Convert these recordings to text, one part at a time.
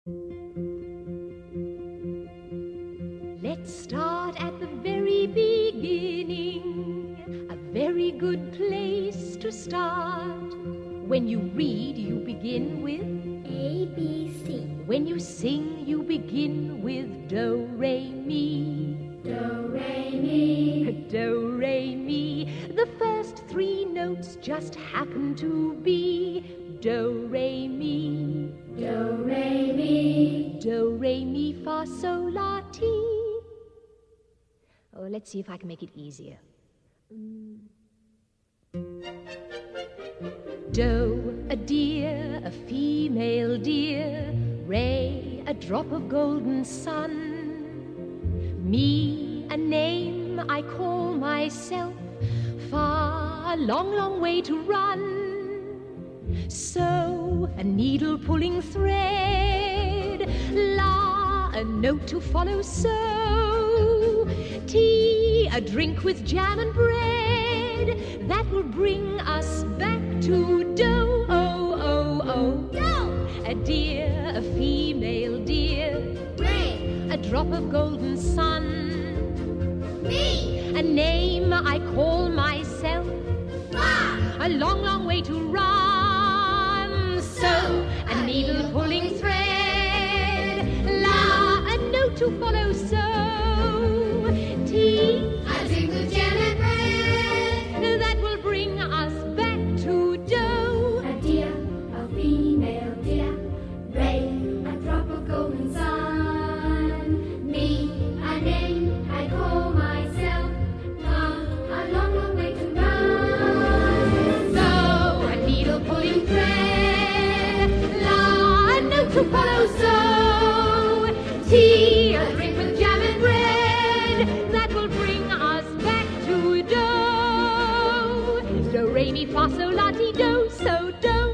Let's start at the very beginning, a very good place to start. When you read, you begin with A, B, C. When you sing, you begin with do, re, mi. Do, re, mi. Do, re, mi. The first three notes just happen to be do, re, mi. Do, re, mi. Do, re, mi, fa, sol, la, ti. Oh, let's see if I can make it easier. Do, a deer, a female deer. Re, a drop of golden sun. Mi, a name I call myself. Fa, a long, long way to run. So, a needle pulling thread. La, a note to follow. So, tea, a drink with jam and bread. That will bring us back to do. Oh, oh, oh. Do. A deer, a female deer. Re. A drop of golden sun. Mi. A name I call myself. Fa. A long, long way to run. So, a needle pulling thread. La, a note to follow. So, tea, A drink with jam and bread. that will bring us back to do. A deer, a female deer. Re, a drop of golden sun. Me, a name I call myself. Fa, a long, long way to run. So, a needle pulling thread. La, a note to follow. So, tea, a drink with jam and bread. That will bring us back to do. Do, re, mi, fa, sol, la, ti, do. So, do.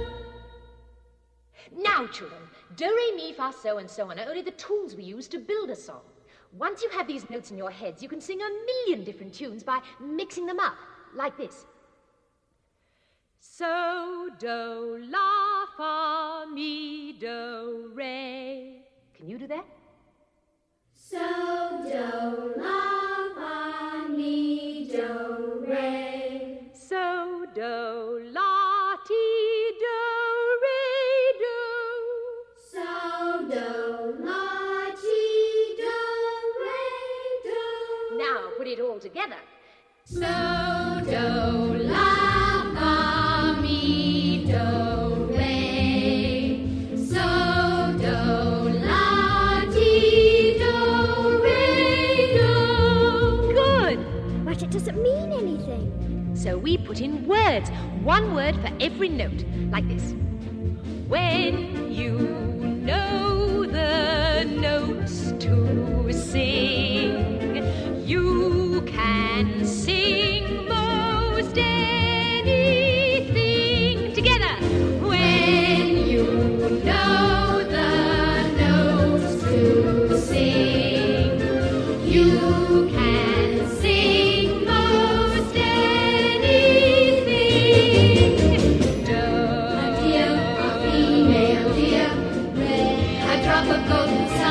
Now, children, do, re, mi, fa, so, and so on are only the tools we use to build a song. Once you have these notes in your heads, you can sing a million different tunes by mixing them up, like this. So, do, la, fa, mi, do, re. Can you do that? So, do, la, fa, mi, do, re. So, do, la, ti, do, re, do. So, do, la, ti, do, re, do. Now, put it all together. So, do, la, fa, mi, do, re. So, do, la, ti, do, re, do. Good. But it doesn't mean anything. So we put in words, one word for every note, like this. When you know the notes to sing, you can sing most anything together. When you Know the notes to sing. You can sing most anything. do, A deer, a female deer. Re, a drop of golden sun.